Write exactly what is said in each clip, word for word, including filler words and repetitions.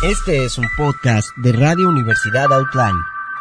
Este es un podcast de Radio Universidad Outline.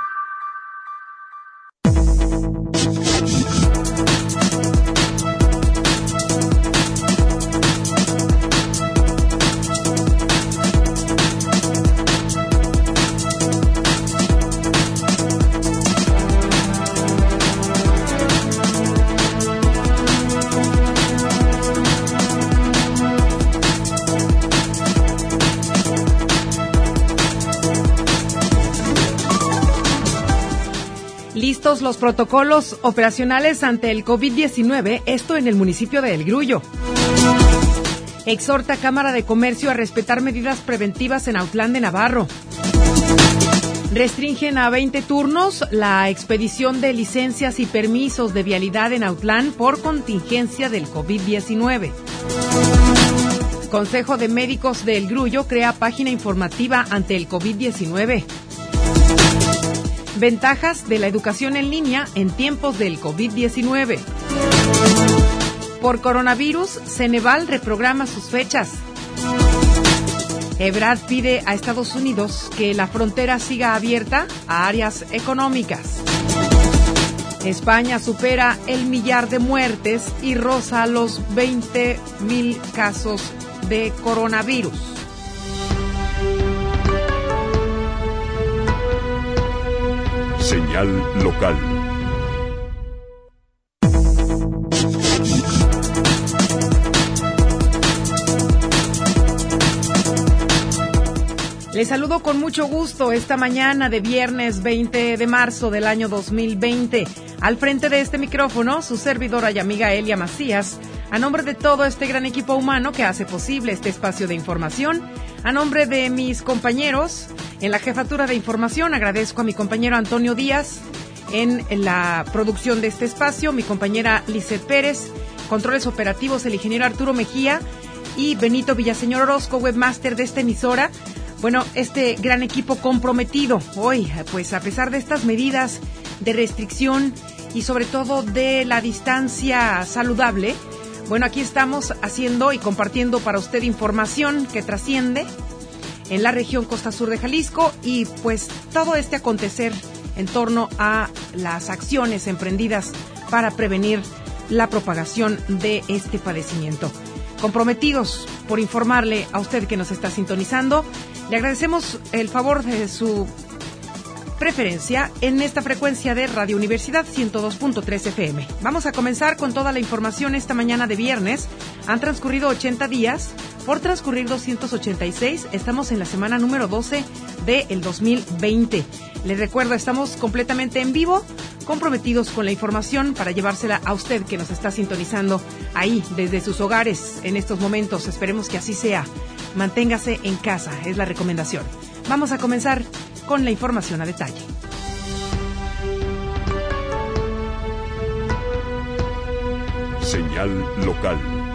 Listos los protocolos operacionales ante el COVID diecinueve, esto en el municipio de El Grullo. Exhorta Cámara de Comercio a respetar medidas preventivas en Autlán de Navarro. Restringen a veinte turnos la expedición de licencias y permisos de vialidad en Autlán por contingencia del COVID diecinueve. Consejo de Médicos de El Grullo crea página informativa ante el COVID diecinueve. Ventajas de la educación en línea en tiempos del COVID diecinueve. Por coronavirus, Ceneval reprograma sus fechas. Ebrard pide a Estados Unidos que la frontera siga abierta a áreas económicas. España supera el millar de muertes y roza los veinte mil casos de coronavirus. Señal local. Les saludo con mucho gusto esta mañana de viernes veinte de marzo del año dos mil veinte. Al frente de este micrófono, su servidora y amiga Elia Macías, a nombre de todo este gran equipo humano que hace posible este espacio de información, a nombre de mis compañeros en la jefatura de información, agradezco a mi compañero Antonio Díaz en la producción de este espacio, mi compañera Lizeth Pérez, controles operativos el ingeniero Arturo Mejía y Benito Villaseñor Orozco, webmaster de esta emisora. Bueno, este gran equipo comprometido hoy, pues a pesar de estas medidas de restricción y sobre todo de la distancia saludable, bueno, aquí estamos haciendo y compartiendo para usted información que trasciende en la región Costa Sur de Jalisco y pues todo este acontecer en torno a las acciones emprendidas para prevenir la propagación de este padecimiento. Comprometidos por informarle a usted que nos está sintonizando, le agradecemos el favor de su preferencia en esta frecuencia de Radio Universidad ciento dos punto tres F M. Vamos a comenzar con toda la información esta mañana de viernes. Han transcurrido ochenta días, por transcurrir doscientos ochenta y seis, estamos en la semana número doce del dos mil veinte. Les recuerdo, estamos completamente en vivo, comprometidos con la información para llevársela a usted que nos está sintonizando ahí desde sus hogares en estos momentos. Esperemos que así sea. Manténgase en casa, es la recomendación. Vamos a comenzar con la información a detalle. Señal local.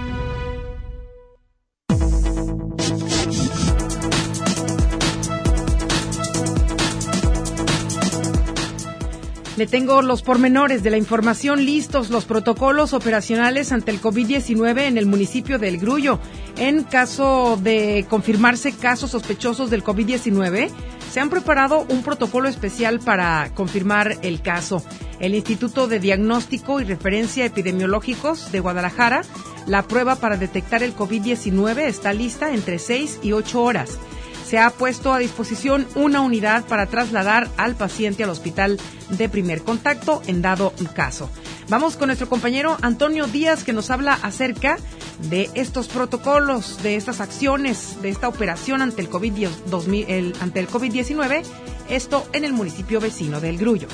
Le tengo los pormenores de la información listos, los protocolos operacionales ante el COVID diecinueve en el municipio de El Grullo. En caso de confirmarse casos sospechosos del COVID diecinueve, se han preparado un protocolo especial para confirmar el caso. El Instituto de Diagnóstico y Referencia Epidemiológicos de Guadalajara, la prueba para detectar el COVID diecinueve está lista entre seis y ocho horas. Se ha puesto a disposición una unidad para trasladar al paciente al hospital de primer contacto en dado caso. Vamos con nuestro compañero Antonio Díaz, que nos habla acerca de estos protocolos, de estas acciones, de esta operación ante el COVID, dos mil, el, ante el COVID diecinueve, esto en el municipio vecino de El Grullo.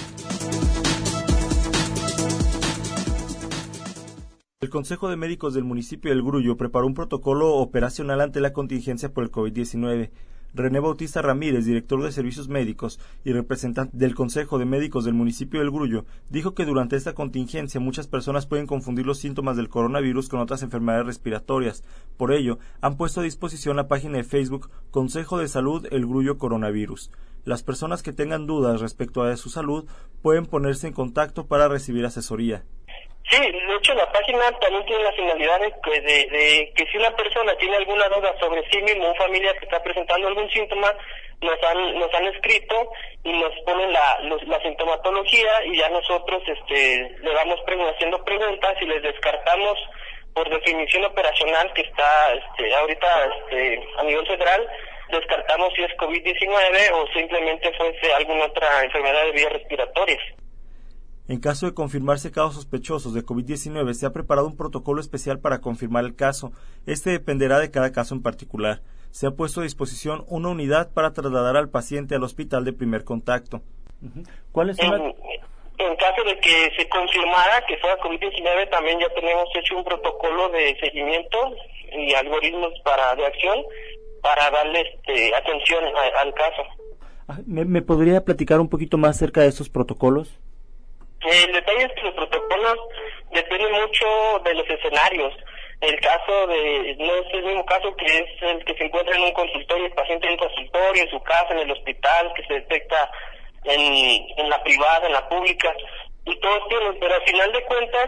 El Consejo de Médicos del municipio de El Grullo preparó un protocolo operacional ante la contingencia por el COVID diecinueve. René Bautista Ramírez, director de Servicios Médicos y representante del Consejo de Médicos del municipio de El Grullo, dijo que durante esta contingencia muchas personas pueden confundir los síntomas del coronavirus con otras enfermedades respiratorias. Por ello, han puesto a disposición la página de Facebook Consejo de Salud El Grullo Coronavirus. Las personas que tengan dudas respecto a su salud pueden ponerse en contacto para recibir asesoría. Sí, de hecho la página también tiene la finalidad de que, de, de que si una persona tiene alguna duda sobre sí mismo, un familiar que está presentando algún síntoma, nos han nos han escrito y nos ponen la los, la sintomatología y ya nosotros este le vamos pre- haciendo preguntas y les descartamos por definición operacional que está este ahorita este a nivel federal, descartamos si es COVID diecinueve o simplemente fuese alguna otra enfermedad de vías respiratorias. En caso de confirmarse casos sospechosos de COVID diecinueve, se ha preparado un protocolo especial para confirmar el caso. Este dependerá de cada caso en particular. Se ha puesto a disposición una unidad para trasladar al paciente al hospital de primer contacto. ¿Cuáles son En, las... en caso de que se confirmara que fuera COVID diecinueve, también ya tenemos hecho un protocolo de seguimiento y algoritmos para de acción para darle este, atención a, al caso. ¿Me, ¿Me podría platicar un poquito más acerca de estos protocolos? El detalle es que los protocolos dependen mucho de los escenarios. El caso de, no es el mismo caso que es el que se encuentra en un consultorio, el paciente en un consultorio, en su casa, en el hospital, que se detecta en, en la privada, en la pública, y todos tienen, pero al final de cuentas,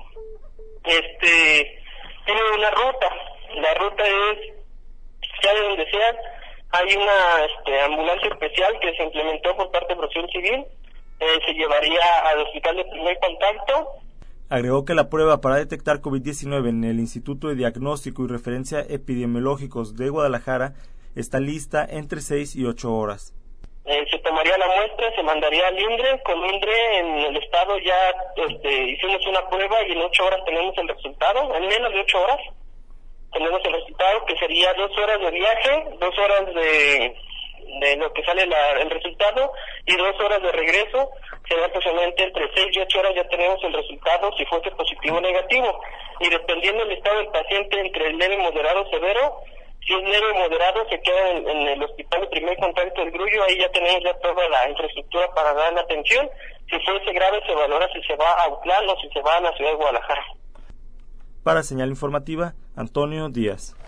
este, tienen una ruta. La ruta es, sea de donde sea, hay una este, ambulancia especial que se implementó por parte de Protección Civil. Eh, se llevaría al hospital de primer contacto. Agregó que la prueba para detectar COVID diecinueve en el Instituto de Diagnóstico y Referencia Epidemiológicos de Guadalajara está lista entre seis y ocho horas. Eh, se tomaría la muestra, se mandaría al INDRE. Con INDRE en el estado ya este, hicimos una prueba y en ocho horas tenemos el resultado. En menos de ocho horas tenemos el resultado, que sería dos horas de viaje, dos horas de... de lo que sale la, el resultado y dos horas de regreso. Será aproximadamente entre seis y ocho horas ya tenemos el resultado si fuese positivo o negativo, y dependiendo del estado del paciente entre el leve, moderado o severo. Si es leve o moderado se queda en, en el hospital de primer contacto del Grullo, ahí ya tenemos ya toda la infraestructura para dar la atención. Si fuese grave se valora si se va a Autlán o si se va a la ciudad de Guadalajara. Para Señal Informativa, Antonio Díaz.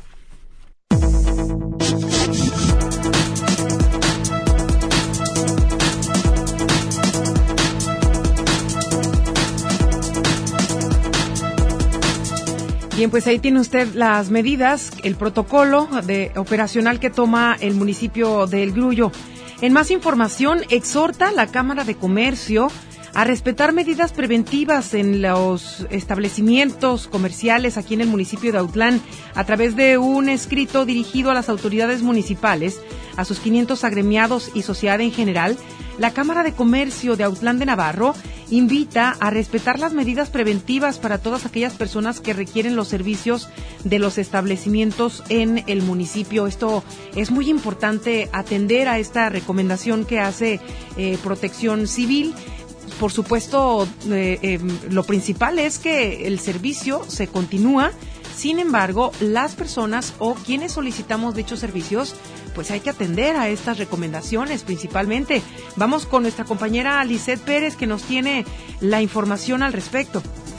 Bien, pues ahí tiene usted las medidas, el protocolo de operacional que toma el municipio de El Grullo. En más información, exhorta la Cámara de Comercio a respetar medidas preventivas en los establecimientos comerciales aquí en el municipio de Autlán a través de un escrito dirigido a las autoridades municipales, a sus quinientos agremiados y sociedad en general. La Cámara de Comercio de Autlán de Navarro invita a respetar las medidas preventivas para todas aquellas personas que requieren los servicios de los establecimientos en el municipio. Esto es muy importante, atender a esta recomendación que hace eh, Protección Civil. Por supuesto, eh, eh, lo principal es que el servicio se continúa. Sin embargo, las personas o quienes solicitamos dichos servicios, pues hay que atender a estas recomendaciones principalmente. Vamos con nuestra compañera Lisette Pérez, que nos tiene la información al respecto.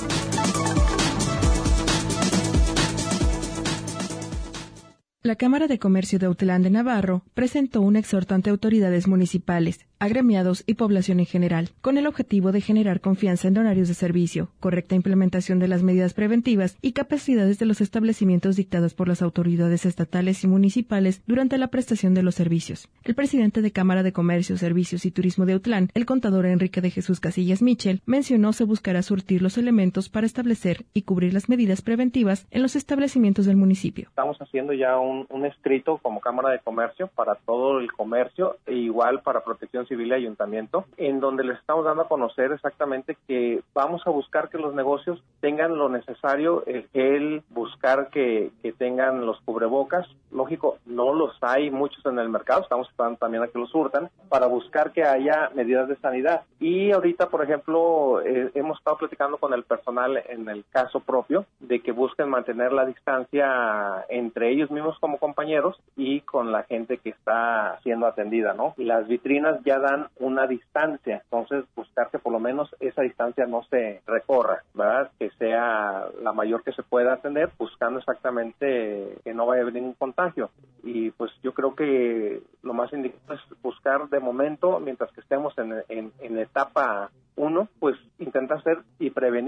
La Cámara de Comercio de Autlán de Navarro presentó un exhorto ante autoridades municipales, agremiados y población en general, con el objetivo de generar confianza en horarios de servicio, correcta implementación de las medidas preventivas y capacidades de los establecimientos dictadas por las autoridades estatales y municipales durante la prestación de los servicios. El presidente de Cámara de Comercio, Servicios y Turismo de Autlán, el contador Enrique de Jesús Casillas Michel, mencionó se buscará surtir los elementos para establecer y cubrir las medidas preventivas en los establecimientos del municipio. Estamos haciendo ya un Un, un escrito como Cámara de Comercio para todo el comercio e igual para Protección Civil y Ayuntamiento, en donde les estamos dando a conocer exactamente que vamos a buscar que los negocios tengan lo necesario, el gel, buscar que, que tengan los cubrebocas. Lógico, no los hay muchos en el mercado, estamos esperando también a que los surtan, para buscar que haya medidas de sanidad. Y ahorita, por ejemplo, eh, hemos estado platicando con el personal en el caso propio, de que busquen mantener la distancia entre ellos mismos como compañeros y con la gente que está siendo atendida, ¿no? Las vitrinas ya dan una distancia, entonces buscar que por lo menos esa distancia no se recorra, ¿verdad? Que sea la mayor que se pueda atender, buscando exactamente que no vaya a haber ningún contagio. Y pues yo creo que lo más indicado es buscar de momento, mientras que estemos en, en, en etapa uno, pues intentar hacer y prevenir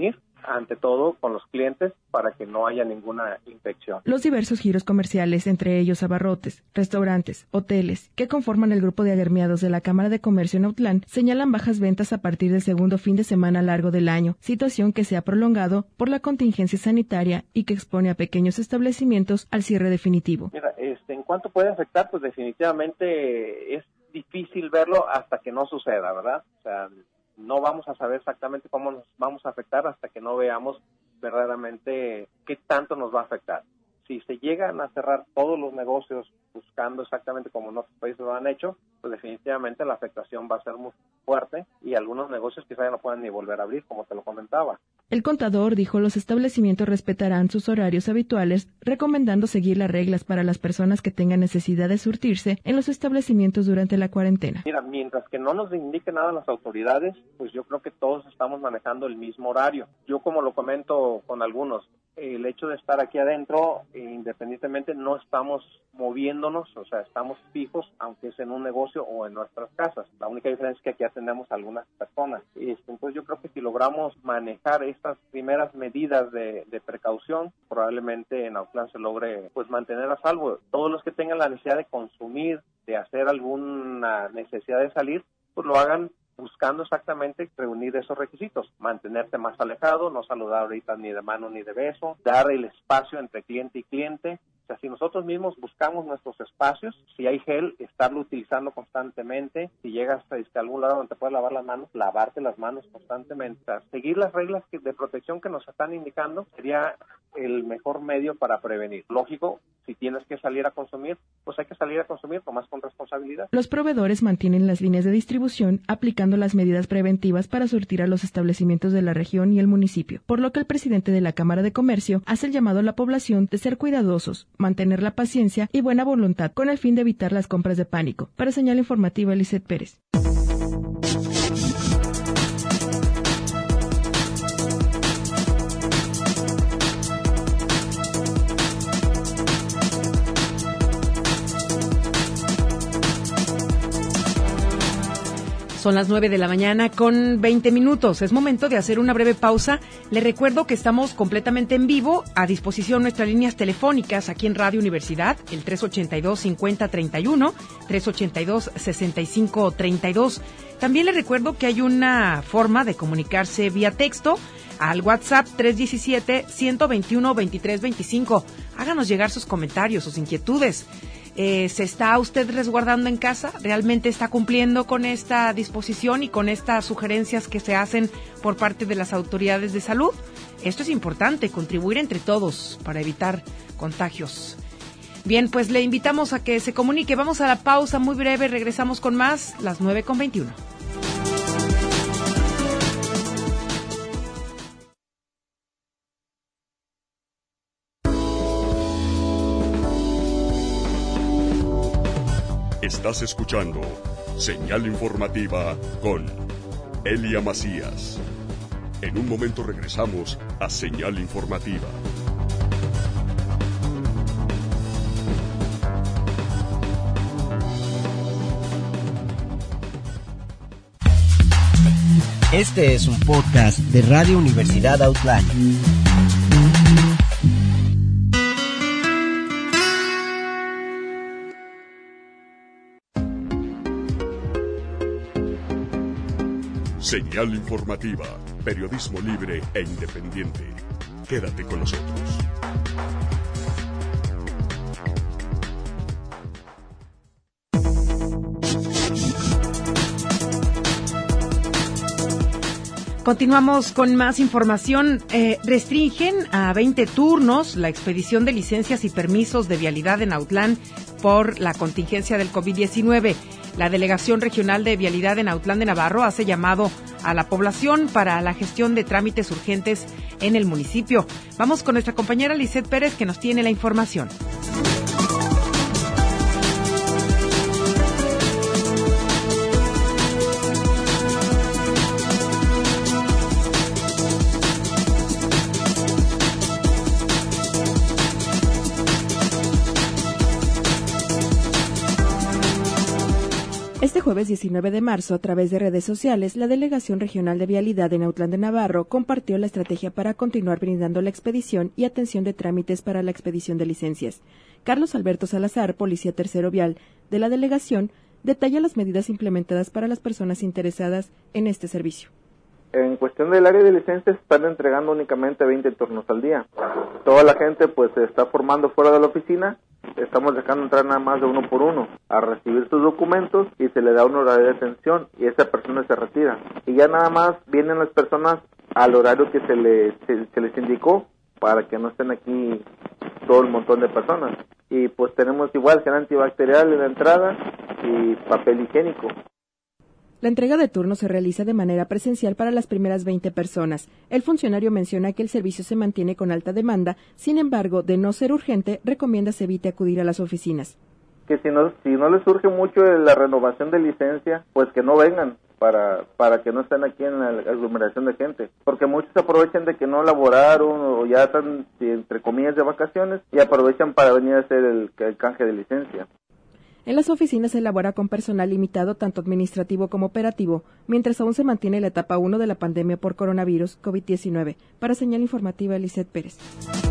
ante todo con los clientes para que no haya ninguna infección. Los diversos giros comerciales, entre ellos abarrotes, restaurantes, hoteles, que conforman el grupo de agremiados de la Cámara de Comercio en Autlán, señalan bajas ventas a partir del segundo fin de semana largo del año, situación que se ha prolongado por la contingencia sanitaria y que expone a pequeños establecimientos al cierre definitivo. Mira, este, en cuanto puede afectar, pues definitivamente es difícil verlo hasta que no suceda, ¿verdad? O sea, no vamos a saber exactamente cómo nos vamos a afectar hasta que no veamos verdaderamente qué tanto nos va a afectar. Si se llegan a cerrar todos los negocios buscando exactamente como en otros países lo han hecho, pues definitivamente la afectación va a ser muy fuerte y algunos negocios quizá ya no puedan ni volver a abrir, como te lo comentaba. El contador dijo los establecimientos respetarán sus horarios habituales, recomendando seguir las reglas para las personas que tengan necesidad de surtirse en los establecimientos durante la cuarentena. Mira, mientras que no nos indique nada las autoridades, pues yo creo que todos estamos manejando el mismo horario. Yo, como lo comento con algunos, el hecho de estar aquí adentro, eh, independientemente no estamos moviéndonos, o sea, estamos fijos, aunque es en un negocio o en nuestras casas. La única diferencia es que aquí atendemos a algunas personas. Este, entonces yo creo que si logramos manejar estas primeras medidas de, de precaución, probablemente en Autlán se logre pues mantener a salvo. Todos los que tengan la necesidad de consumir, de hacer alguna necesidad de salir, pues lo hagan buscando exactamente reunir esos requisitos, mantenerte más alejado, no saludar ahorita ni de mano ni de beso, dar el espacio entre cliente y cliente. O sea, si nosotros mismos buscamos nuestros espacios, si hay gel, estarlo utilizando constantemente, si llegas a algún lado donde te puedes lavar las manos, lavarte las manos constantemente. O sea, seguir las reglas que, de protección que nos están indicando sería el mejor medio para prevenir. Lógico, si tienes que salir a consumir, pues hay que salir a consumir, nomás con responsabilidad. Los proveedores mantienen las líneas de distribución aplicando las medidas preventivas para surtir a los establecimientos de la región y el municipio, por lo que el presidente de la Cámara de Comercio hace el llamado a la población de ser cuidadosos, mantener la paciencia y buena voluntad con el fin de evitar las compras de pánico. Para Señal Informativa, Lisette Pérez. Son las nueve de la mañana con veinte minutos. Es momento de hacer una breve pausa. Le recuerdo que estamos completamente en vivo, a disposición nuestras líneas telefónicas aquí en Radio Universidad, el tres ochenta y dos, cincuenta, treinta y uno, tres ochenta y dos, sesenta y cinco, treinta y dos. También le recuerdo que hay una forma de comunicarse vía texto al WhatsApp tres diecisiete, ciento veintiuno, veintitrés veinticinco. Háganos llegar sus comentarios, sus inquietudes. Eh, ¿Se está usted resguardando en casa? ¿Realmente está cumpliendo con esta disposición y con estas sugerencias que se hacen por parte de las autoridades de salud? Esto es importante, contribuir entre todos para evitar contagios. Bien, pues le invitamos a que se comunique. Vamos a la pausa muy breve, regresamos con más, las nueve con veintiuno. Estás escuchando Señal Informativa con Elia Macías. En un momento regresamos a Señal Informativa. Este es un podcast de Radio Universidad Autlán. Señal Informativa, periodismo libre e independiente. Quédate con nosotros. Continuamos con más información. Eh, restringen a veinte turnos la expedición de licencias y permisos de vialidad en Autlán por la contingencia del COVID diecinueve. La Delegación Regional de Vialidad en Autlán de Navarro hace llamado a la población para la gestión de trámites urgentes en el municipio. Vamos con nuestra compañera Lisette Pérez, que nos tiene la información. Este jueves diecinueve de marzo, a través de redes sociales, la Delegación Regional de Vialidad en Autlán de Navarro compartió la estrategia para continuar brindando la expedición y atención de trámites para la expedición de licencias. Carlos Alberto Salazar, policía tercero vial de la delegación, detalla las medidas implementadas para las personas interesadas en este servicio. En cuestión del área de licencias, están entregando únicamente veinte turnos al día. Toda la gente pues se está formando fuera de la oficina. Estamos dejando entrar nada más de uno por uno a recibir sus documentos y se le da un horario de atención y esa persona se retira. Y ya nada más vienen las personas al horario que se les, se, se les indicó para que no estén aquí todo el montón de personas. Y pues tenemos igual gel antibacterial en la entrada y papel higiénico. La entrega de turnos se realiza de manera presencial para las primeras veinte personas. El funcionario menciona que el servicio se mantiene con alta demanda, sin embargo, de no ser urgente, recomienda se evite acudir a las oficinas. Que si no, si no les surge mucho la renovación de licencia, pues que no vengan para para que no estén aquí en la aglomeración de gente. Porque muchos aprovechan de que no laboraron o ya están, entre comillas, de vacaciones y aprovechan para venir a hacer el, el canje de licencia. En las oficinas se elabora con personal limitado, tanto administrativo como operativo, mientras aún se mantiene la etapa uno de la pandemia por coronavirus COVID diecinueve. Para Señal Informativa, Eliseth Pérez.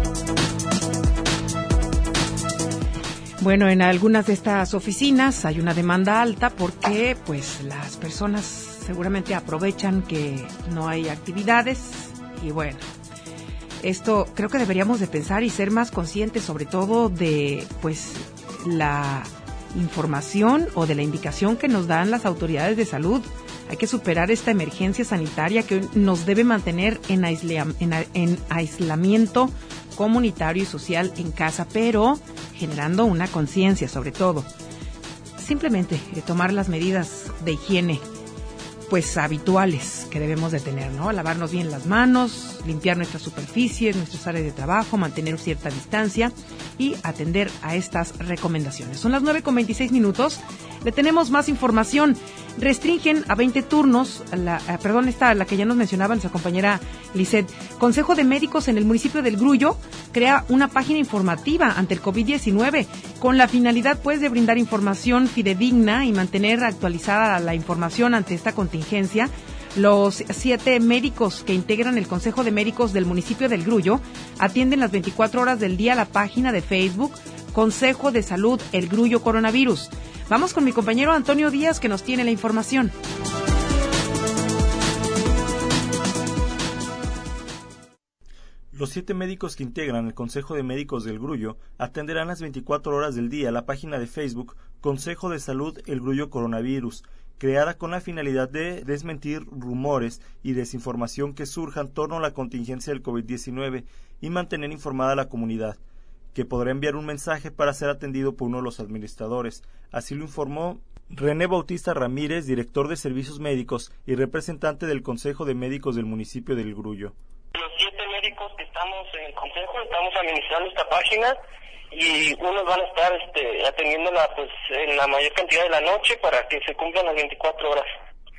Bueno, en algunas de estas oficinas hay una demanda alta porque pues las personas seguramente aprovechan que no hay actividades y bueno, esto creo que deberíamos de pensar y ser más conscientes sobre todo de pues la información o de la indicación que nos dan las autoridades de salud. Hay que superar esta emergencia sanitaria que nos debe mantener en, aisla, en, en aislamiento comunitario y social en casa, pero generando una conciencia sobre todo. Simplemente de tomar las medidas de higiene pues habituales que debemos de tener, ¿no? Lavarnos bien las manos, limpiar nuestras superficies, nuestras áreas de trabajo, mantener cierta distancia y atender a estas recomendaciones. Son las nueve con veintiséis minutos. Le tenemos más información. Restringen a veinte turnos, la, eh, perdón, esta, la que ya nos mencionaba nuestra compañera Lisette. Consejo de Médicos en el municipio del Grullo crea una página informativa ante el COVID diecinueve con la finalidad, pues, de brindar información fidedigna y mantener actualizada la información ante esta contingencia. Los siete médicos que integran el Consejo de Médicos del municipio del Grullo atienden las veinticuatro horas del día la página de Facebook Consejo de Salud El Grullo Coronavirus. Vamos con mi compañero Antonio Díaz que nos tiene la información. Los siete médicos que integran el Consejo de Médicos del Grullo atenderán las veinticuatro horas del día la página de Facebook Consejo de Salud El Grullo Coronavirus, creada con la finalidad de desmentir rumores y desinformación que surjan en torno a la contingencia del COVID diecinueve y mantener informada a la comunidad, que podrá enviar un mensaje para ser atendido por uno de los administradores. Así lo informó René Bautista Ramírez, director de Servicios Médicos y representante del Consejo de Médicos del municipio del Grullo. Los siete médicos que estamos en el Consejo estamos administrando esta página y unos van a estar este, atendiéndola pues, en la mayor cantidad de la noche para que se cumplan las veinticuatro horas.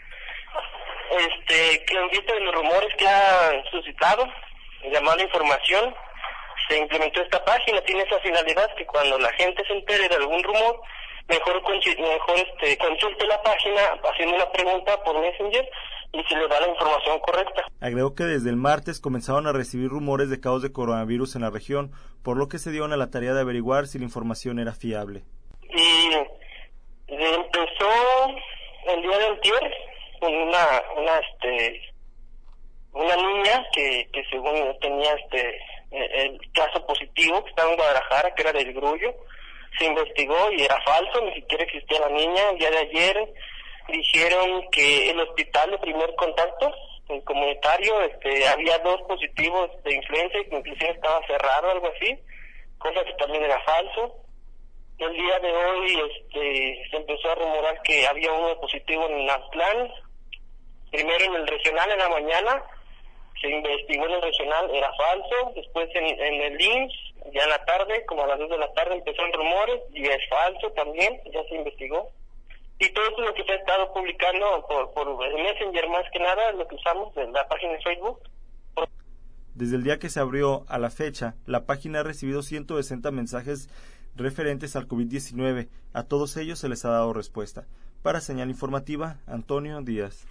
Este, que en vista de los rumores que han suscitado, llamar la información, se implementó esta página. Tiene esa finalidad que cuando la gente se entere de algún rumor, mejor, mejor este, consulte la página haciendo una pregunta por Messenger y se le da la información correcta. Agregó que desde el martes comenzaron a recibir rumores de casos de coronavirus en la región, por lo que se dieron a la tarea de averiguar si la información era fiable. Y empezó el día de antier con una, una, este, una niña que, que según tenía este el caso positivo, que estaba en Guadalajara, que era del Grullo. Se investigó y era falso, ni siquiera existía la niña. El día de ayer dijeron que el hospital de primer contacto, el comunitario, este, había dos positivos de influenza y que inclusive estaba cerrado, algo así, cosa que también era falso. El día de hoy este, se empezó a rumorar que había uno positivo en Autlán, primero en el regional en la mañana, se investigó en el regional, era falso, después en, en el I M S S, ya en la tarde, como a las dos de la tarde empezaron rumores, y es falso también, ya se investigó. Y todo eso es lo que se ha estado publicando por, por Messenger, más que nada, lo que usamos en la página de Facebook. Desde el día que se abrió a la fecha, la página ha recibido ciento sesenta mensajes referentes al COVID diecinueve. A todos ellos se les ha dado respuesta. Para Señal Informativa, Antonio Díaz.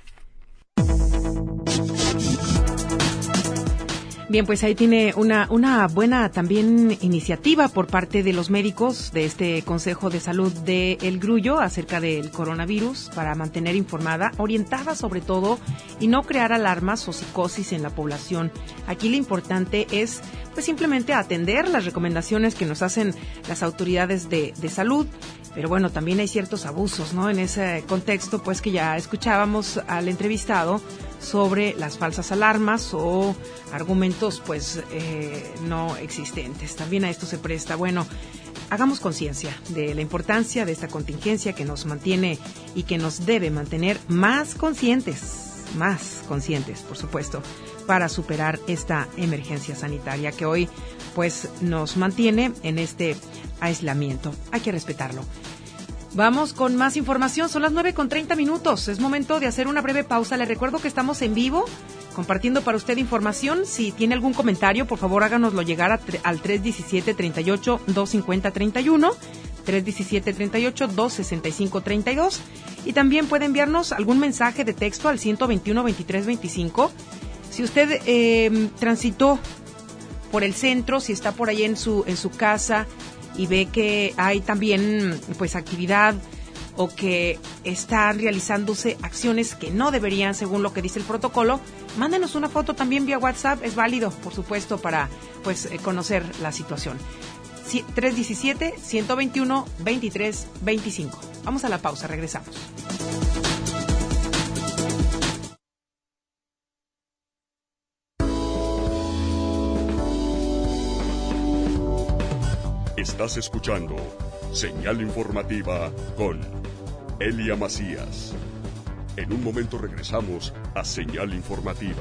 Bien, pues ahí tiene una, una buena también iniciativa por parte de los médicos de este Consejo de Salud de El Grullo acerca del coronavirus para mantener informada, orientada sobre todo y no crear alarmas o psicosis en la población. Aquí lo importante es pues simplemente atender las recomendaciones que nos hacen las autoridades de, de salud. Pero bueno, también hay ciertos abusos, ¿no? En ese contexto, pues que ya escuchábamos al entrevistado sobre las falsas alarmas o argumentos, pues, eh, no existentes. También a esto se presta. Bueno, hagamos conciencia de la importancia de esta contingencia que nos mantiene y que nos debe mantener más conscientes, más conscientes, por supuesto, para superar esta emergencia sanitaria que hoy, pues, nos mantiene en este aislamiento. Hay que respetarlo. Vamos con más información. Son las nueve con treinta minutos. Es momento de hacer una breve pausa. Les recuerdo que estamos en vivo compartiendo para usted información. Si tiene algún comentario, por favor háganoslo llegar a tre- al tres uno siete, treinta y ocho, doscientos cincuenta, treinta y uno, tres uno siete, treinta y ocho, doscientos sesenta y cinco, treinta y dos. Y también puede enviarnos algún mensaje de texto al ciento veintiuno, veintitrés, veinticinco. Si usted eh, transitó por el centro, si está por ahí en su en su casa y ve que hay también pues actividad o que están realizándose acciones que no deberían según lo que dice el protocolo, mándenos una foto también vía WhatsApp, es válido, por supuesto, para pues eh, conocer la situación. Sí, tres uno siete, ciento veintiuno, veintitrés, veinticinco. Vamos a la pausa, regresamos. Estás escuchando Señal Informativa con Elia Macías. En un momento regresamos a Señal Informativa.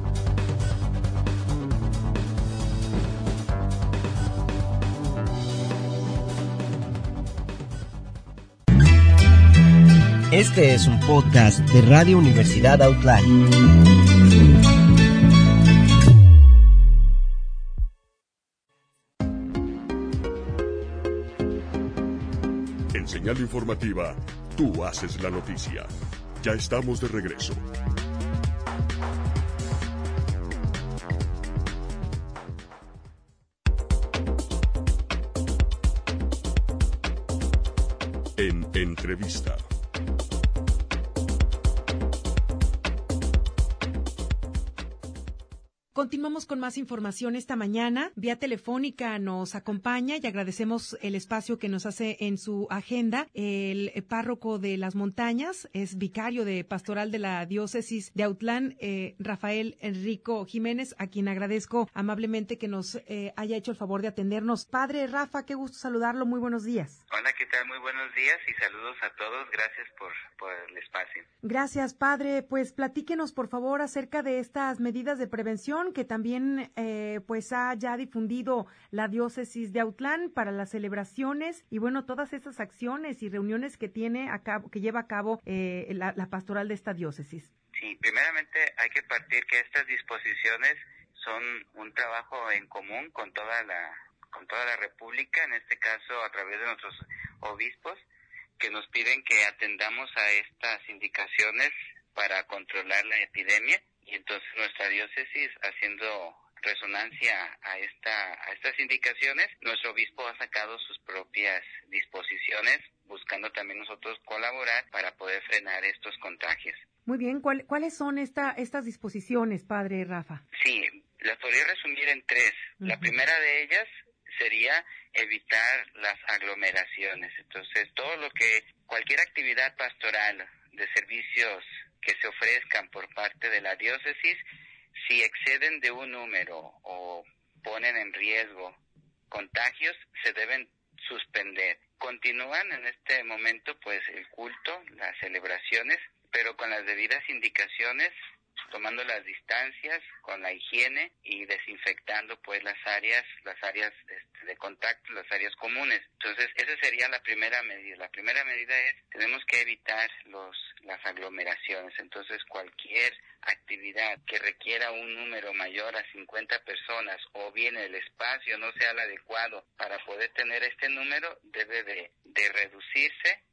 Este es un podcast de Radio Universidad Outline. En Señal Informativa, tú haces la noticia. Ya estamos de regreso. En entrevista. Continuamos con más información esta mañana. Vía telefónica nos acompaña y agradecemos el espacio que nos hace en su agenda el párroco de las montañas, es vicario de pastoral de la diócesis de Autlán, eh, Rafael Enrico Jiménez, a quien agradezco amablemente que nos eh, haya hecho el favor de atendernos. Padre Rafa, qué gusto saludarlo, muy buenos días. Hola, ¿qué tal? Muy buenos días y saludos a todos. Gracias por, por el espacio. Gracias, padre. Pues platíquenos, por favor, acerca de estas medidas de prevención que también eh, pues ha ya difundido la diócesis de Autlán para las celebraciones y bueno, todas esas acciones y reuniones que tiene a cabo, que lleva a cabo eh, la, la pastoral de esta diócesis. Sí, primeramente hay que partir que estas disposiciones son un trabajo en común con toda la con toda la República, en este caso a través de nuestros obispos, que nos piden que atendamos a estas indicaciones para controlar la epidemia. Y entonces nuestra diócesis, haciendo resonancia a esta a estas indicaciones, nuestro obispo ha sacado sus propias disposiciones, buscando también nosotros colaborar para poder frenar estos contagios. Muy bien, ¿cuál, ¿cuáles son esta, estas disposiciones, padre Rafa? Sí, las podría resumir en tres. Uh-huh. La primera de ellas sería evitar las aglomeraciones. Entonces, todo lo que, cualquier actividad pastoral de servicios que se ofrezcan por parte de la diócesis, si exceden de un número o ponen en riesgo contagios, se deben suspender. Continúan en este momento pues el culto, las celebraciones, pero con las debidas indicaciones, tomando las distancias, con la higiene y desinfectando pues las áreas, las áreas este, de contacto, las áreas comunes. Entonces, esa sería la primera medida. La primera medida es, tenemos que evitar los las aglomeraciones. Entonces, cualquier actividad que requiera un número mayor a cincuenta personas o bien el espacio no sea el adecuado para poder tener este número, debe de, de reducirse el número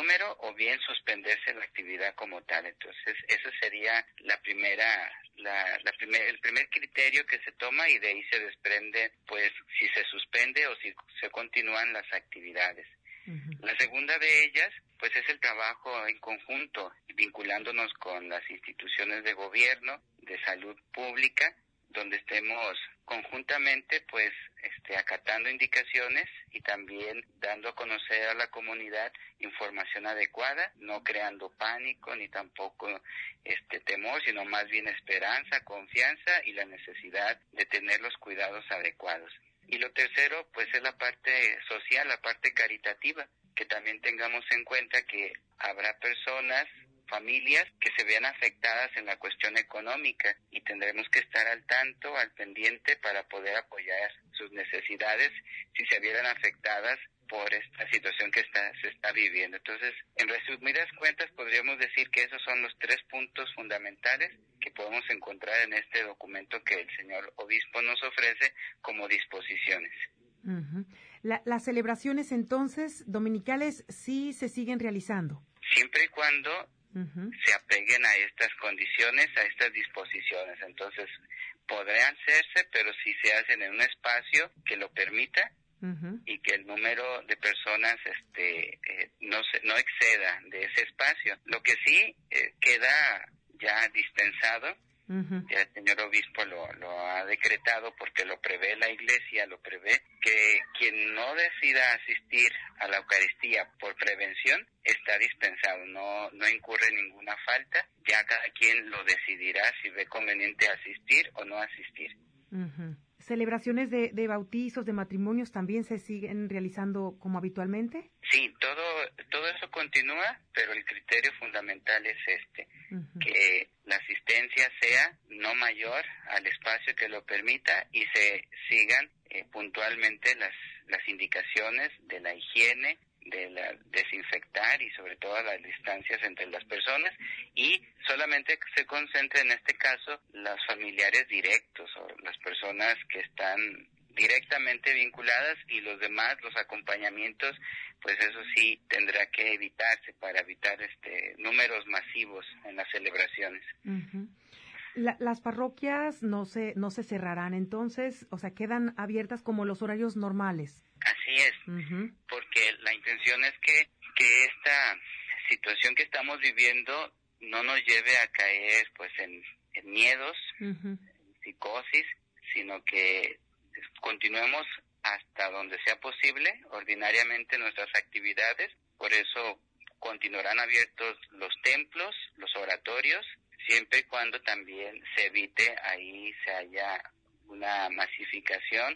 número o bien suspenderse la actividad como tal. Entonces, esa sería la primera, la, la primer, el primer criterio que se toma, y de ahí se desprende, pues, si se suspende o si se continúan las actividades. Uh-huh. La segunda de ellas, pues, es el trabajo en conjunto, vinculándonos con las instituciones de gobierno, de salud pública, donde estemos conjuntamente, pues, este, acatando indicaciones y también dando a conocer a la comunidad información adecuada, no creando pánico ni tampoco este temor, sino más bien esperanza, confianza y la necesidad de tener los cuidados adecuados. Y lo tercero, pues, es la parte social, la parte caritativa, que también tengamos en cuenta que habrá personas, familias que se vean afectadas en la cuestión económica, y tendremos que estar al tanto, al pendiente, para poder apoyar sus necesidades si se vieran afectadas por esta situación que está, se está viviendo. Entonces, en resumidas cuentas, podríamos decir que esos son los tres puntos fundamentales que podemos encontrar en este documento que el señor obispo nos ofrece como disposiciones. Uh-huh. La, las celebraciones, entonces, dominicales sí se siguen realizando. Siempre y cuando uh-huh. se apeguen a estas condiciones, a estas disposiciones. Entonces, podrán hacerse, pero si se hacen en un espacio que lo permita, uh-huh. y que el número de personas este eh, no se, no exceda de ese espacio. Lo que sí eh, queda ya dispensado, uh-huh. ya el señor obispo lo, lo ha decretado porque lo prevé la Iglesia, lo prevé, que quien no decida asistir a la Eucaristía por prevención está dispensado, no, no incurre ninguna falta, ya cada quien lo decidirá si ve conveniente asistir o no asistir. Uh-huh. ¿Celebraciones de, de bautizos, de matrimonios también se siguen realizando como habitualmente? Sí, todo todo eso continúa, pero el criterio fundamental es este, uh-huh. que la asistencia sea no mayor al espacio que lo permita y se sigan eh, puntualmente las las indicaciones de la higiene, de la desinfectar y sobre todo las distancias entre las personas, y solamente se concentra en este caso los familiares directos o las personas que están directamente vinculadas, y los demás, los acompañamientos, pues eso sí tendrá que evitarse para evitar este números masivos en las celebraciones. Uh-huh. La, las parroquias no se no se cerrarán entonces, o sea, quedan abiertas como los horarios normales. Así es, uh-huh. porque la intención es que, que esta situación que estamos viviendo no nos lleve a caer pues en, en miedos, uh-huh. en psicosis, sino que continuemos hasta donde sea posible ordinariamente nuestras actividades. Por eso continuarán abiertos los templos, los oratorios, siempre y cuando también se evite ahí se haya una masificación